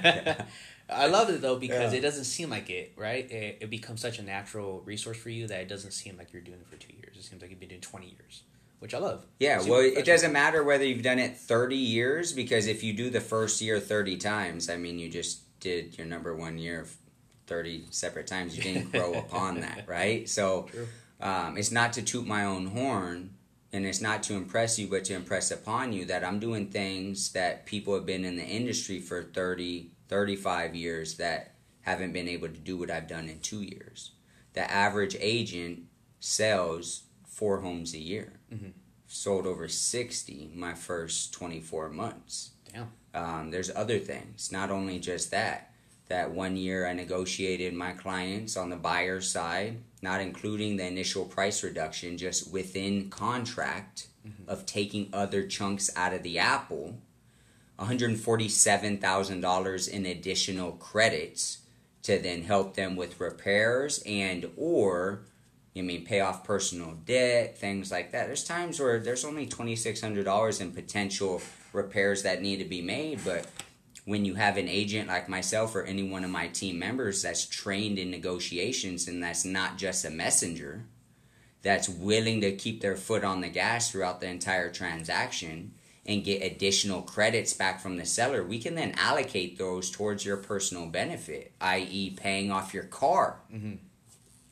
Speaker 1: I love it, though, because
Speaker 2: Yeah.
Speaker 1: it doesn't seem like it, right? It, it becomes such a natural resource for you that it doesn't seem like you're doing it for two years. It seems like you've been doing twenty years, which I love.
Speaker 2: Yeah,
Speaker 1: Super
Speaker 2: well, it
Speaker 1: professional.
Speaker 2: doesn't matter whether you've done it thirty years, because if you do the first year thirty times, I mean, you just did your number one year thirty separate times. You didn't grow upon that, right? So um, it's not to toot my own horn, and it's not to impress you, but to impress upon you that I'm doing things that people have been in the industry for thirty, thirty-five years that haven't been able to do what I've done in two years. The average agent sells four homes a year.
Speaker 1: Mm-hmm.
Speaker 2: Sold over sixty my first twenty-four months.
Speaker 1: Damn.
Speaker 2: Um, there's other things. Not only just that. That one year I negotiated my clients on the buyer side, not including the initial price reduction, just within contract mm-hmm. of taking other chunks out of the apple, one hundred forty-seven thousand dollars in additional credits to then help them with repairs and or, I mean, pay off personal debt, things like that. There's times where there's only twenty-six hundred dollars in potential repairs that need to be made, but when you have an agent like myself or any one of my team members that's trained in negotiations and that's not just a messenger, that's willing to keep their foot on the gas throughout the entire transaction and get additional credits back from the seller, we can then allocate those towards your personal benefit, that is paying off your car.
Speaker 1: Mm-hmm.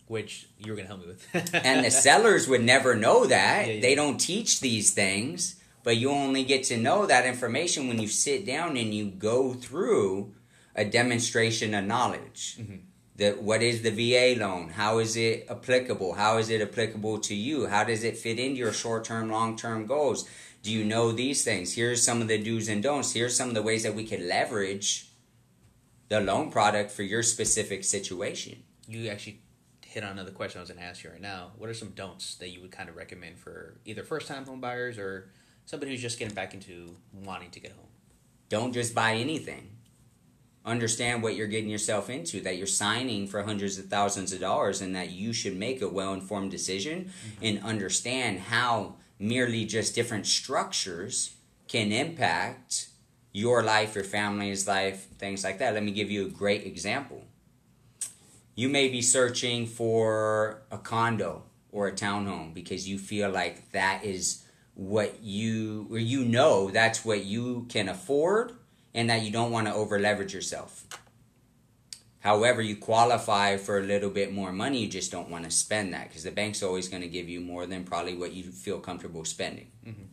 Speaker 1: which you were gonna help me with.
Speaker 2: And the sellers would never know that.
Speaker 1: Yeah, yeah.
Speaker 2: They don't teach these things, but you only get to know that information when you sit down and you go through a demonstration of knowledge.
Speaker 1: Mm-hmm.
Speaker 2: The, what is the V A loan? How is it applicable? How is it applicable to you? How does it fit into your short-term, long-term goals? Do you know these things? Here's some of the do's and don'ts. Here's some of the ways that we could leverage the loan product for your specific situation.
Speaker 1: You actually hit on another question I was going to ask you right now. What are some don'ts that you would kind of recommend for either first-time home buyers or somebody who's just getting back into wanting to get home?
Speaker 2: Don't just buy anything. Understand what you're getting yourself into, that you're signing for hundreds of thousands of dollars, and that you should make a well-informed decision mm-hmm. and understand how merely just different structures can impact your life, your family's life, things like that. Let me give you a great example. You may be searching for a condo or a townhome because you feel like that is what you, or you know that's what you can afford, and that you don't want to over leverage yourself. However, you qualify for a little bit more money, you just don't want to spend that because the bank's always going to give you more than probably what you feel comfortable spending. Mm-hmm.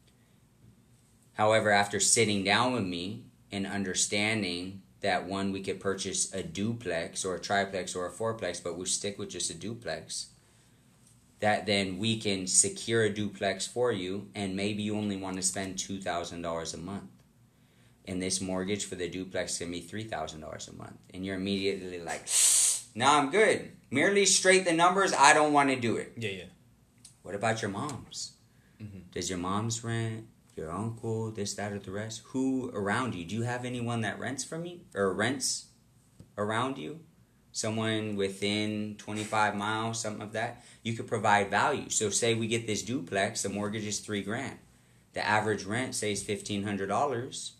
Speaker 2: However, after sitting down with me and understanding that, one, we could purchase a duplex or a triplex or a fourplex, but we stick with just a duplex, that then we can secure a duplex for you, and maybe you only want to spend two thousand dollars a month. And this mortgage for the duplex can be three thousand dollars a month. And you're immediately like, nah, I'm good. Merely straight the numbers, I don't want to do it.
Speaker 1: Yeah, yeah.
Speaker 2: What about your moms? Mm-hmm. Does your mom's rent? Your uncle? This, that, or the rest? Who around you? Do you have anyone that rents from you? Or rents around you? Someone within twenty-five miles, something of that? You could provide value. So say we get this duplex, the mortgage is three grand. The average rent, say, is fifteen hundred dollars.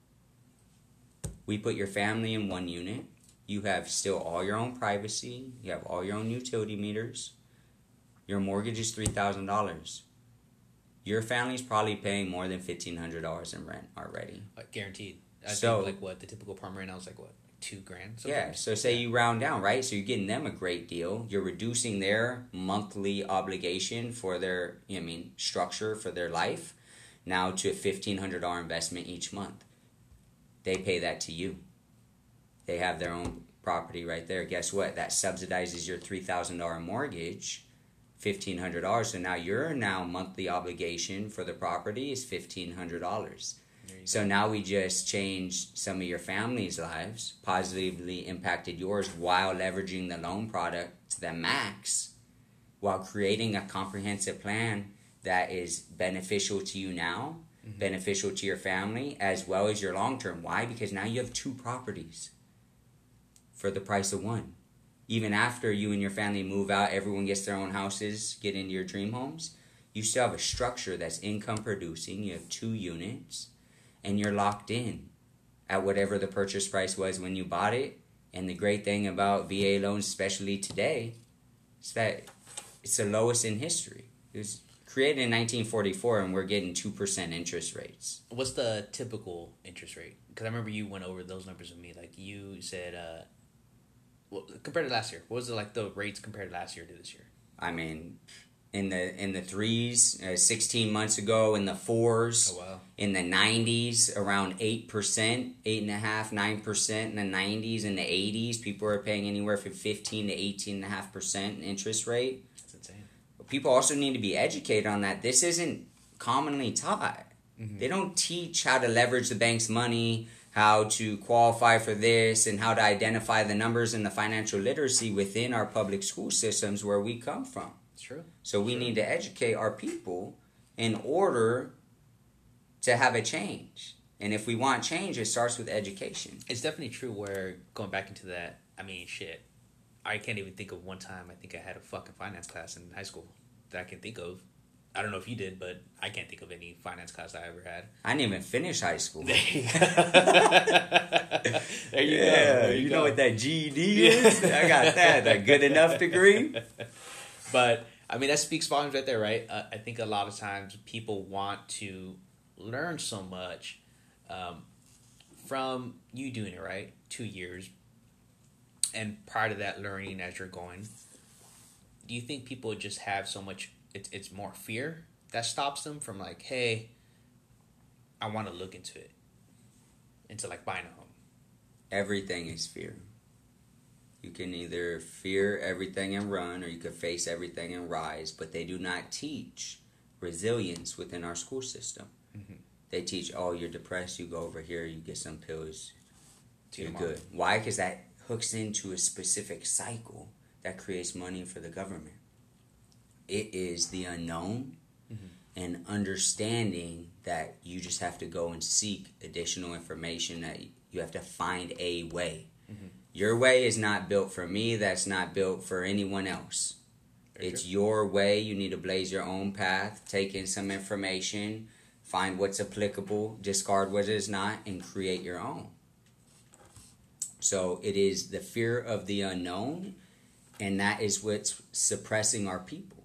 Speaker 2: We put your family in one unit. You have still all your own privacy. You have all your own utility meters. Your mortgage is three thousand dollars. Your family's probably paying more than fifteen hundred dollars in rent already.
Speaker 1: Like guaranteed. I
Speaker 2: so,
Speaker 1: think like what, the typical apartment right now is like what, two grand?
Speaker 2: Yeah, so say
Speaker 1: yeah.
Speaker 2: you round down, right? So you're getting them a great deal. You're reducing their monthly obligation for their, I mean, structure for their life now to a fifteen hundred dollars investment each month. They pay that to you. They have their own property right there. Guess what? That subsidizes your three thousand dollars mortgage, fifteen hundred dollars. So now your now monthly obligation for the property is fifteen hundred dollars. So now we just changed some of your family's lives, positively impacted yours while leveraging the loan product to the max, while creating a comprehensive plan that is beneficial to you now, mm-hmm. beneficial to your family, as well as your long term. Why? Because now you have two properties for the price of one. Even after you and your family move out, everyone gets their own houses, get into your dream homes, you still have a structure that's income producing. You have two units, and you're locked in at whatever the purchase price was when you bought it. And the great thing about V A loans, especially today, is that it's the lowest in history. It was created in nineteen forty-four, and we're getting two percent interest rates.
Speaker 1: What's the typical interest rate? Because I remember you went over those numbers with me. Like you said, uh, well, compared to last year, what was it like the rates compared to last year to this year?
Speaker 2: I mean, in the in the threes, uh, sixteen months ago, in the fours,
Speaker 1: oh, wow.
Speaker 2: in the nineties, around eight percent, eight and a half, nine percent. In the nineties, in the eighties, people are paying anywhere from fifteen to eighteen and a half percent interest rate.
Speaker 1: That's insane.
Speaker 2: But people also need to be educated on that. This isn't commonly taught. Mm-hmm. They don't teach how to leverage the bank's money, how to qualify for this, and how to identify the numbers and the financial literacy within our public school systems where we come from.
Speaker 1: It's true.
Speaker 2: So we
Speaker 1: true.
Speaker 2: need to educate our people in order to have a change. And if we want change, it starts with education.
Speaker 1: It's definitely true where, going back into that, I mean, shit, I can't even think of one time I think I had a fucking finance class in high school that I can think of. I don't know if you did, but I can't think of any finance class I ever had.
Speaker 2: I didn't even finish high school.
Speaker 1: There you go. there you
Speaker 2: yeah,
Speaker 1: go. There you,
Speaker 2: you
Speaker 1: go.
Speaker 2: know what that G E D is? I got that. That good enough degree.
Speaker 1: But, I mean, that speaks volumes right there, right? Uh, I think a lot of times people want to learn so much um, from you doing it, right? Two years. And prior to that learning as you're going, do you think people just have so much, it's, it's more fear that stops them from like, hey, I want to look into it, into like buying a home?
Speaker 2: Everything is fear. You can either fear everything and run, or you can face everything and rise, but they do not teach resilience within our school system. Mm-hmm. They teach, oh, you're depressed, you go over here, you get some pills, to you're good. Why? Because that hooks into a specific cycle that creates money for the government. It is the unknown, mm-hmm. and understanding that you just have to go and seek additional information, that you have to find a way. Mm-hmm. Your way is not built for me. That's not built for anyone else. Very it's true. Your way. You need to blaze your own path, take in some information, find what's applicable, discard what is not, and create your own. So it is the fear of the unknown, and that is what's suppressing our people.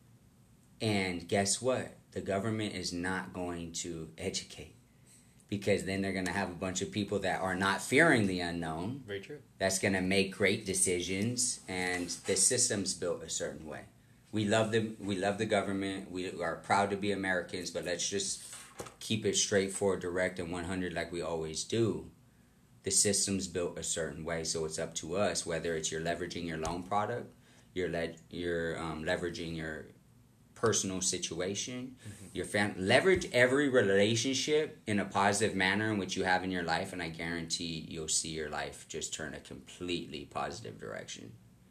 Speaker 2: And guess what? The government is not going to educate. Because then they're going to have a bunch of people that are not fearing the unknown.
Speaker 1: Very true.
Speaker 2: That's going to make great decisions, and the system's built a certain way. We love the we love the government. We are proud to be Americans, but let's just keep it straightforward, direct, and one hundred like we always do. The system's built a certain way, so it's up to us, whether it's you're leveraging your loan product, you're le- you're um, leveraging your personal situation, mm-hmm. your fam- leverage every relationship in a positive manner in which you have in your life, and I guarantee you'll see your life just turn a completely positive direction.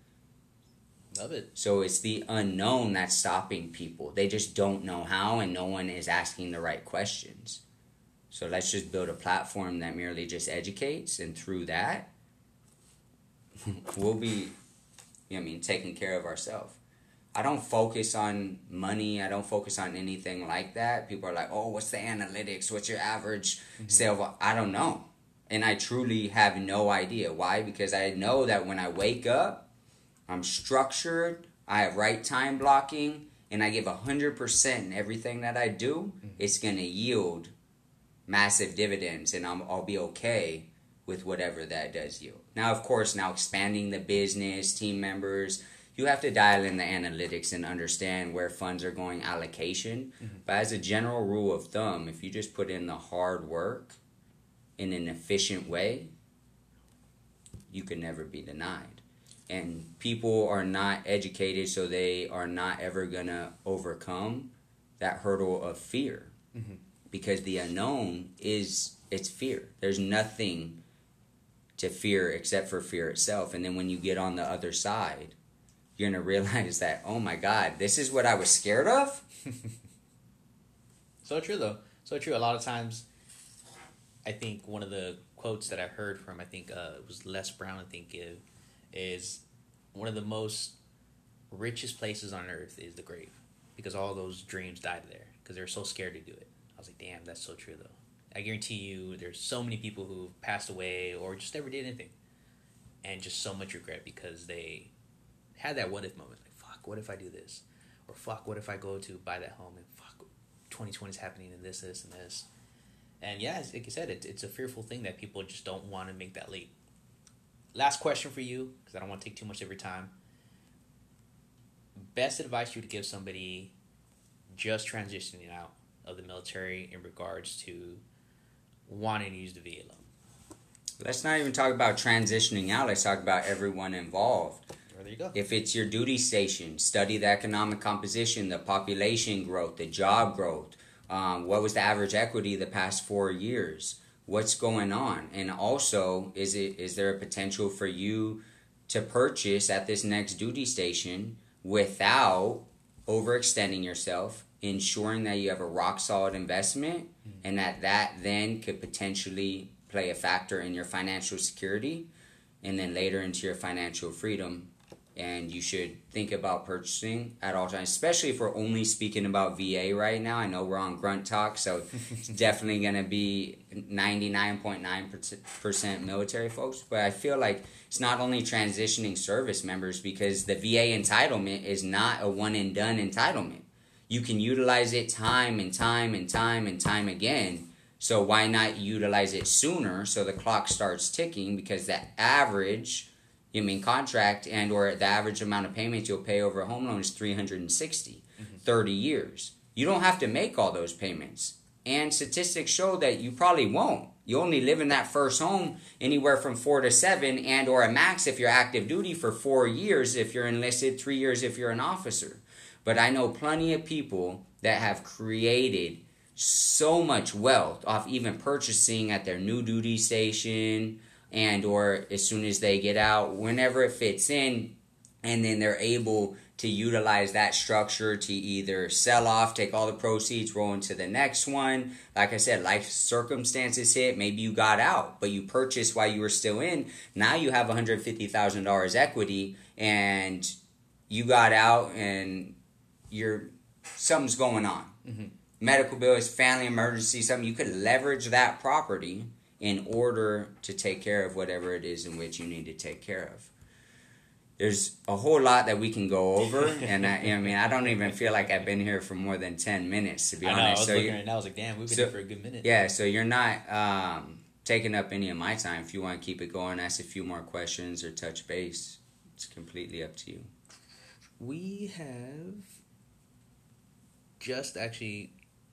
Speaker 1: Love it.
Speaker 2: So it's the unknown that's stopping people. They just don't know how, and no one is asking the right questions. So let's just build a platform that merely just educates, and through that, we'll be, you know what I mean, taking care of ourselves. I don't focus on money. I don't focus on anything like that. People are like, oh, what's the analytics? What's your average mm-hmm. sale? I don't know. And I truly have no idea. Why? Because I know that when I wake up, I'm structured, I have right time blocking, and I give one hundred percent in everything that I do, mm-hmm. it's going to yield massive dividends, and I'm, I'll be okay with whatever that does yield. Now, of course, now expanding the business, team members, you have to dial in the analytics and understand where funds are going, allocation. Mm-hmm. But as a general rule of thumb, if you just put in the hard work in an efficient way, you can never be denied. And people are not educated, so they are not ever going to overcome that hurdle of fear. Mm-hmm. Because the unknown is, it's fear. There's nothing to fear except for fear itself. And then when you get on the other side, you're going to realize that, oh my God, this is what I was scared of?
Speaker 1: So true, though. So true. A lot of times, I think one of the quotes that I heard from, I think uh, it was Les Brown, I think, uh, is one of the most richest places on earth is the grave. Because all those dreams died there. Because they're so scared to do it. I was like, damn, that's so true, though. I guarantee you there's so many people who passed away or just never did anything. And just so much regret because they had that what if moment, like, fuck, what if I do this? Or fuck, what if I go to buy that home and fuck, twenty twenty is happening and this, this, and this. And yeah, like you said, it, it's a fearful thing that people just don't want to make that leap. Last question for you, because I don't want to take too much of your time. Best advice you would give somebody just transitioning out of the military in regards to wanting to use the V A loan?
Speaker 2: Let's not even talk about transitioning out. Let's talk about everyone involved.
Speaker 1: There you go.
Speaker 2: If it's your duty station, study the economic composition, the population growth, the job growth. Um, what was the average equity the past four years? What's going on? And also, is it is there a potential for you to purchase at this next duty station without overextending yourself, ensuring that you have a rock solid investment, mm-hmm. and that that then could potentially play a factor in your financial security and then later into your financial freedom. And you should think about purchasing at all times, especially if we're only speaking about V A right now. I know we're on Grunt Talk, so it's definitely going to be ninety-nine point nine percent military folks. But I feel like it's not only transitioning service members, because the V A entitlement is not a one-and-done entitlement. You can utilize it time and time and time and time again. So why not utilize it sooner so the clock starts ticking? Because the average you mean contract and or the average amount of payments you'll pay over a home loan is three hundred sixty, mm-hmm. thirty years. You don't have to make all those payments. And statistics show that you probably won't. You only live in that first home anywhere from four to seven and or a max if you're active duty for four years if you're enlisted, three years if you're an officer. But I know plenty of people that have created so much wealth off even purchasing at their new duty station and or as soon as they get out, whenever it fits in, and then they're able to utilize that structure to either sell off, take all the proceeds, roll into the next one. Like I said, life circumstances hit. Maybe you got out, but you purchased while you were still in. Now you have one hundred fifty thousand dollars equity, and you got out, and you're something's going on. Mm-hmm. Medical bills, family emergency, something. You could leverage that property in order to take care of whatever it is in which you need to take care of. There's a whole lot that we can go over, and I, I mean, I don't even feel like I've been here for more than ten minutes, to be
Speaker 1: I
Speaker 2: honest.
Speaker 1: know, I was
Speaker 2: so
Speaker 1: looking right now, I was like, damn, we've been
Speaker 2: so,
Speaker 1: here for a good minute.
Speaker 2: Yeah, so you're not um, taking up any of my time. If you want to keep it going, ask a few more questions or touch base, it's completely up to you.
Speaker 1: We have just actually,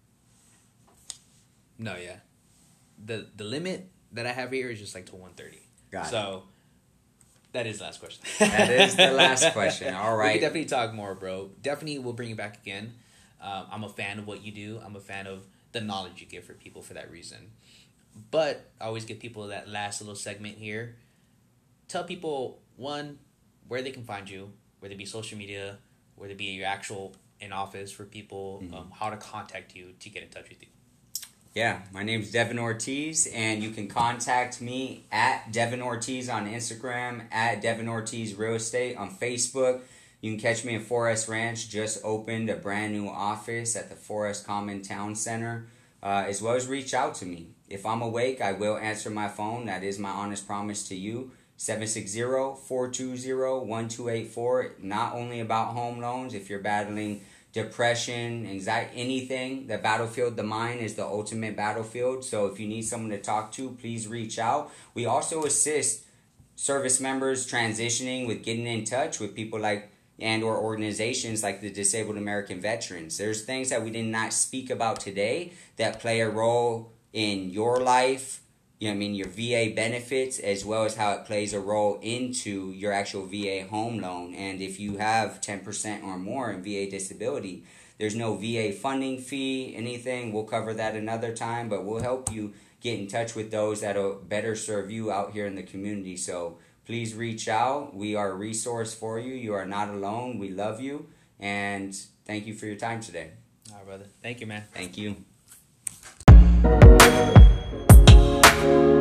Speaker 1: no, yeah, the the limit that I have here is just like to one thirty.
Speaker 2: Got
Speaker 1: so,
Speaker 2: it.
Speaker 1: That is the last question.
Speaker 2: That is the last question. All right.
Speaker 1: We can definitely talk more, bro. Definitely, we'll bring you back again. Um, I'm a fan of what you do. I'm a fan of the knowledge you give for people for that reason. But I always give people that last little segment here. Tell people, one, where they can find you, whether it be social media, whether it be your actual in office for people, mm-hmm. um, how to contact you to get in touch with you.
Speaker 2: Yeah, my name's Devin Ortiz, and you can contact me at Devin Ortiz on Instagram, at Devin Ortiz Real Estate on Facebook. You can catch me at Forest Ranch. Just opened a brand new office at the Forest Common Town Center, uh, as well as reach out to me. If I'm awake, I will answer my phone. That is my honest promise to you. seven six zero, four two zero, one two eight four. Not only about home loans. If you're battling depression, anxiety, anything, the battlefield, the mind is the ultimate battlefield. So if you need someone to talk to, please reach out. We also assist service members transitioning with getting in touch with people like and or organizations like the Disabled American Veterans. There's things that we did not speak about today that play a role in your life, you know what I mean, your V A benefits, as well as how it plays a role into your actual V A home loan. And if you have ten percent or more in V A disability, there's no V A funding fee, anything. We'll cover that another time, but we'll help you get in touch with those that'll better serve you out here in the community. So please reach out. We are a resource for you. You are not alone. We love you. And thank you for your time today.
Speaker 1: All right, brother. Thank you, man.
Speaker 2: Thank you.